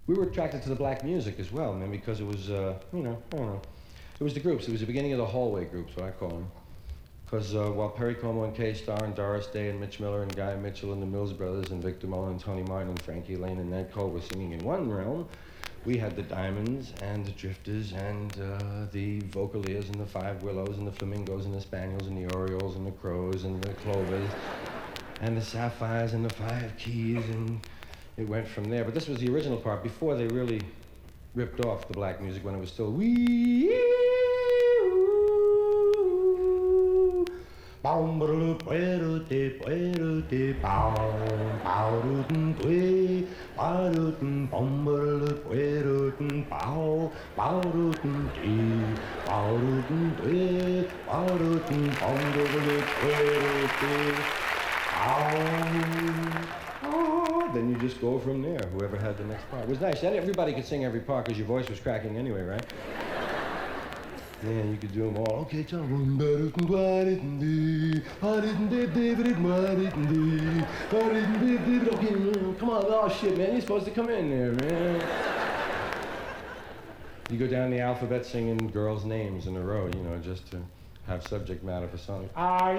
we were attracted to the black music as well, man, because it was, I don't know. It was the groups. It was the beginning of the hallway groups, what I call them. Because while Perry Como and K-Star and Doris Day and Mitch Miller and Guy Mitchell and the Mills Brothers and Victor Mullin and Tony Martin and Frankie Lane and Ned Cole were singing in one realm, we had the Diamonds and the Drifters and the Vocaliers and the Five Willows and the Flamingos and the Spaniels and the Orioles and the Crows and the Clovers and the Sapphires and the Five Keys, and it went from there. But this was the original part before they really ripped off the black music, when it was still wee. Then you just go from there, whoever had the next part. It was nice. Everybody could sing every part because your voice was cracking anyway, right? Yeah, you could do them all. Okay, tell them. Okay, come on. Oh, shit, man. You're supposed to come in there, man. You go down the alphabet singing girls' names in a row, just to have subject matter for something.